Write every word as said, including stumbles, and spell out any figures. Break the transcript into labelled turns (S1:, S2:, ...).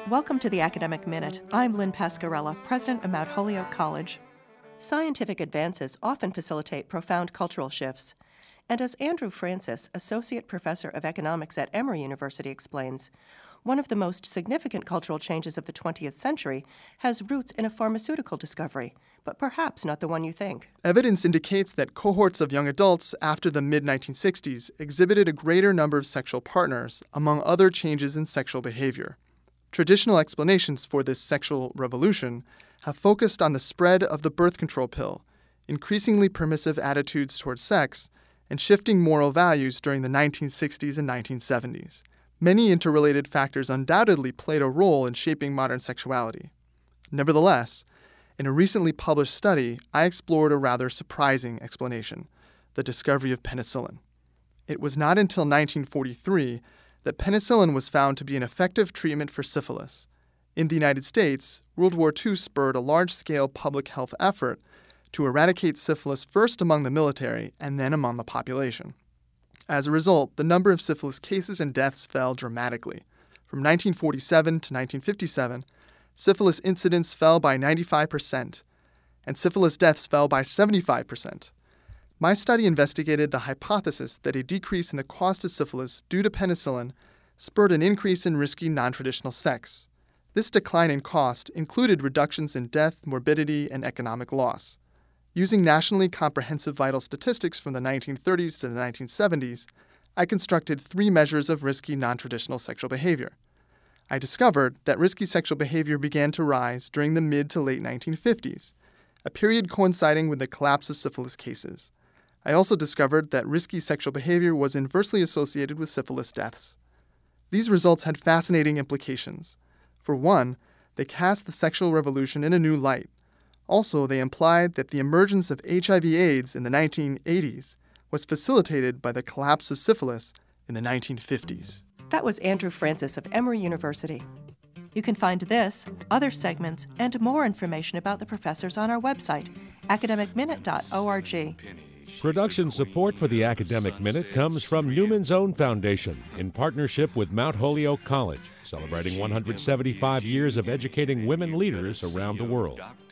S1: Welcome to the Academic Minute. I'm Lynn Pascarella, president of Mount Holyoke College. Scientific advances often facilitate profound cultural shifts. And as Andrew Francis, associate professor of economics at Emory University, explains, one of the most significant cultural changes of the twentieth century has roots in a pharmaceutical discovery, but perhaps not the one you think.
S2: Evidence indicates that cohorts of young adults after the mid nineteen sixties exhibited a greater number of sexual partners, among other changes in sexual behavior. Traditional explanations for this sexual revolution have focused on the spread of the birth control pill, increasingly permissive attitudes towards sex, and shifting moral values during the nineteen sixties and nineteen seventies. Many interrelated factors undoubtedly played a role in shaping modern sexuality. Nevertheless, in a recently published study, I explored a rather surprising explanation: the discovery of penicillin. It was not until nineteen forty-three that penicillin was found to be an effective treatment for syphilis. In the United States, World War Two spurred a large-scale public health effort to eradicate syphilis first among the military and then among the population. As a result, the number of syphilis cases and deaths fell dramatically. From nineteen forty-seven to nineteen fifty-seven, syphilis incidence fell by ninety-five percent, and syphilis deaths fell by seventy-five percent. My study investigated the hypothesis that a decrease in the cost of syphilis due to penicillin spurred an increase in risky non-traditional sex. This decline in cost included reductions in death, morbidity, and economic loss. Using nationally comprehensive vital statistics from the nineteen thirties to the nineteen seventies, I constructed three measures of risky non-traditional sexual behavior. I discovered that risky sexual behavior began to rise during the mid to late nineteen fifties, a period coinciding with the collapse of syphilis cases. I also discovered that risky sexual behavior was inversely associated with syphilis deaths. These results had fascinating implications. For one, they cast the sexual revolution in a new light. Also, they implied that the emergence of H I V AIDS in the nineteen eighties was facilitated by the collapse of syphilis in the nineteen fifties.
S1: That was Andrew Francis of Emory University. You can find this, other segments, and more information about the professors on our website, academic minute dot org.
S3: Production support for the Academic Minute comes from Newman's Own Foundation in partnership with Mount Holyoke College, celebrating one hundred seventy-five years of educating women leaders around the world.